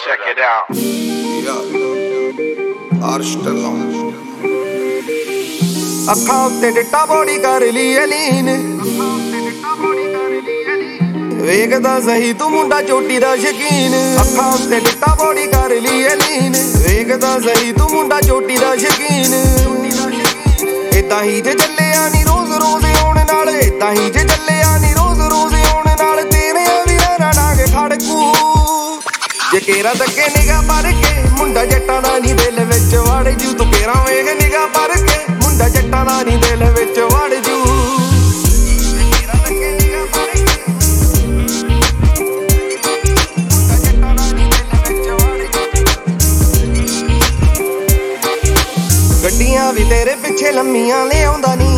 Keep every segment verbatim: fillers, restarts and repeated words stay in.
Check it out. ਅੱਖਾਂ ਉੱਤੇ ਡਿੱਟਾ ਬੋੜੀ ਕਰ ਲਈ ਅਲੀਨ, ਵੇਖਦਾ ਸਹੀ ਤੂੰ ਮੁੰਡਾ ਚੋਟੀ ਦਾ ਸ਼ਕੀਨ। ਅੱਖਾਂ ਉੱਤੇ ਡਿੱਟਾ ਬੋੜੀ ਕਰ ਲਈ ਅਲੀਨ, ਵੇਖਦਾ ਸਹੀ ਤੂੰ ਮੁੰਡਾ ਚੋਟੀ ਦਾ ਸ਼ਕੀਨ। ਏਦਾਂ ਹੀ ਜੇ ਚੱਲਿਆ ਨੀ ਰੋਜ਼ ਰੋਜ਼ ਆਉਣ ਨਾਲ, ਏਦਾਂ ਹੀ ਜੇ ਚੱਲਿਆ ਨੀ ਰੋਜ਼ ਰੋਜ਼ ਆਉਣ ਨਾਲ, ਤੇਰੇ ਵੀਰਾਂ ਨਾਲ ਡਾਂਗ ਖੜਕੂ। ਜੇ ਕੇਰਾ ਤੱਕੇ ਨਿਗਾਹ ਭਰ ਕੇ ਮੁੰਡਾ ਜੱਟਾਂ ਦਾ ਨੀ ਦਿਲ ਵਿੱਚ ਵੜ ਜੂ, ਤੂੰ ਕੇਰਾ ਵੇਖ ਨਿਗਾਹ ਭਰ ਕੇ ਮੁੰਡਾ ਜੱਟਾਂ ਦਾ ਨੀ ਦਿਲ ਵਿੱਚ ਵੜ ਜੂ। ਗੱਡੀਆਂ ਵੀ ਤੇਰੇ ਪਿੱਛੇ ਲੰਮੀਆਂ ਲਿਆਉਂਦਾ ਨੀ,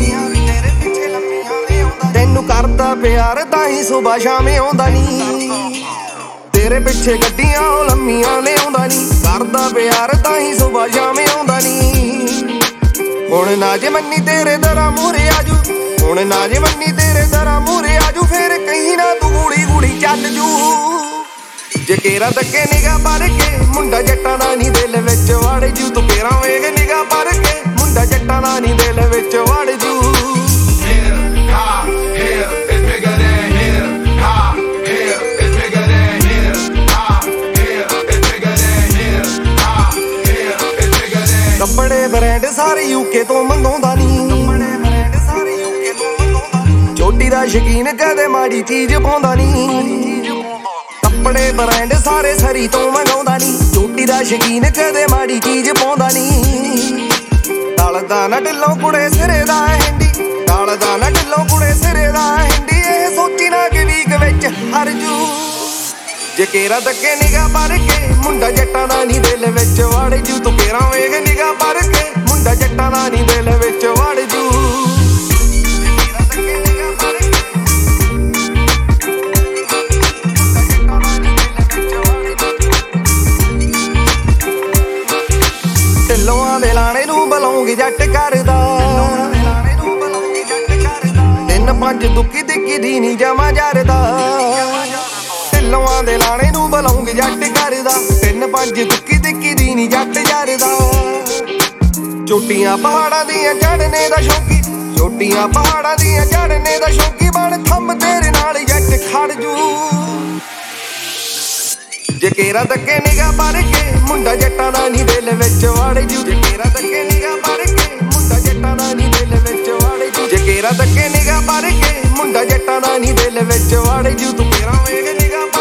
ਤੈਨੂੰ ਕਰਦਾ ਪਿਆਰ ਤਾਂ ਹੀ ਸੁਬਹ ਸ਼ਾਮ ਆਉਂਦਾ ਨੀ। ਤੇਰੇ ਪਿੱਛੇ ਗੱਡੀਆਂ ਉਹ ਲੰਮੀਆਂ ਲਿਆਉਂਦਾ ਨੀ, ਕਰਦਾ ਪਿਆਰ ਤਾਂ ਹੀ ਸੁਬਹ ਸ਼ਾਮ ਆਉਂਦਾ ਨੀ। ਹੁਣ ਨਾ ਜੇ ਮੰਨੀ ਤੇਰੇ ਦਰਾਂ ਮੂਹਰੇ ਆਜੂ, ਹੁਣ ਨਾ ਜੇ ਮੰਨੀ ਤੇਰੇ ਦਰਾਂ ਮੂਹਰੇ ਆਜੂ, ਫੇਰ ਕਹੀਂ ਨਾ ਤੂੰ ਗੂੜੀ ਗੂੜੀ ਚੱਲ ਜੂ। ਜੇ ਕੇਰਾ ਤੱਕੇ ਨਿਗਾਹ ਭਰ ਕੇ ਮੁੰਡਾ ਜੱਟਾਂ ਦਾ ਨੀ ਦਿਲ ਵਿੱਚ ਵੜ ਜੂ, ਤੂੰ ਕੇਰਾ ਵੇਖ ਨਿਗਾਹ ਭਰ ਕੇ ਮੁੰਡਾ ਜੱਟਾਂ ਦਾ ਨੀ ਦਿਲ ਵਿੱਚ ਵੜ ਜੂ। ਕੱਪੜੇ ਬ੍ਰਾਂਡ ਸਾਰੇ ਯੂਕੇ ਤੋਂ ਮੰਗਾਉਂਦਾ ਨੀ, ਚੋਟੀ ਦਾ ਸ਼ਕੀਨ ਕਦੇ ਮਾੜੀ ਚੀਜ਼ ਪਾਉਂਦਾ ਨੀ। ਕੱਪੜੇ ਬ੍ਰਾਂਡ ਸਾਰੇ ਸਰੀ ਤੋਂ ਮੰਗਾਉਂਦਾ ਨੀ, ਚੋਟੀ ਦਾ ਸ਼ਕੀਨ ਕਦੇ ਮਾੜੀ ਚੀਜ਼ ਪਾਉਂਦਾ ਨੀ। ਟਲਦਾ ਨਾ ਢਿੱਲੋਂ ਕੁੜੇ ਸਿਰੇ ਦਾ ਹਿੰਦੀ, ਟਲਦਾ ਨਾ ਢਿੱਲੋਂ ਕੁੜੇ ਸਿਰੇ ਦਾ ਹਿੰਦੀ, ਇਹ ਸੋਚੀ ਨਾ ਕਿ ਵੀਕ ਵਿੱਚ ਹਰ ਜੂ। ਜੇ ਕੇਰਾ ਤੱਕੇ ਨਿਗਾਹ ਭਰ ਕੇ ਮੁੰਡਾ ਜੱਟਾਂ ਦਾ ਨੀ ਦਿਲ ਵਿੱਚ ਵੜ ਜੂ, ਤੂੰ ਕੇਰਾ ਵੇਖ ਨਿਗਾਹ ਭਰ ਕੇ ਮੁੰਡਾ ਜੱਟਾਂ ਦਾ ਨੀ ਦਿਲ ਵਿੱਚ ਵੜ ਜੂ। ਢਿੱਲੋਆਂ ਦੇ ਲਾਣੇ ਨੂੰ ਬਲੌਂਗ ਜੱਟ ਕਰਦਾ, ਤਿੰਨ ਪੰਜ ਦੁੱਕੀ ਦਿੱਕੀ ਦੀ ਨੀ ਜਮਾ ਜਰਦਾ। ਢਿੱਲੋਆਂ ਦੇ ਲਾਣੇ ਨੂੰ ਬਲੌਂਗ ਜੱਟ ਕਰਦਾ, ਤਿੰਨ ਪੰਜ ਦੁੱਕੀ ਦਿੱਕੀ ਦੀ ਨੀ ਜੱਟ ਜਰਦਾ। ਚੋਟੀਆਂ ਪਹਾੜਾਂ ਦੀਆਂ ਚੜ੍ਹਨੇ ਦਾ ਸ਼ੌਕੀ, ਚੋਟੀਆਂ ਪਹਾੜਾਂ ਦੀਆਂ ਚੜ੍ਹਨੇ ਦਾ ਸ਼ੌਕੀ, ਬਣ ਥੰਮ ਤੇਰੇ ਨਾਲ ਜੱਟ ਖੜ ਜੂ। ਜੇ ਕੇਰਾ ਤੱਕੇ ਨਿਗਾਹ ਭਰ ਕੇ ਮੁੰਡਾ ਜੱਟਾਂ ਦਾ ਨੀ ਦਿਲ ਵਿੱਚ ਵੜ ਜੂ, ਜੇ ਕੇਰਾ ਤੱਕੇ ਨਿਗਾਹ ਭਰ ਕੇ ਮੁੰਡਾ ਜੱਟਾਂ ਦਾ ਨੀ ਦਿਲ ਵਿੱਚ ਵੜ ਜੂ। ਜੇ ਕੇਰਾ ਤੱਕੇ ਨਿਗਾਹ ਭਰ ਕੇ ਮੁੰਡਾ ਜੱਟਾਂ ਦਾ ਨੀ ਦਿਲ ਵਿੱਚ ਵੜ ਜੂ, ਤੂੰ ਕੇਰਾ ਵੇਖ ਨਿਗਾਹ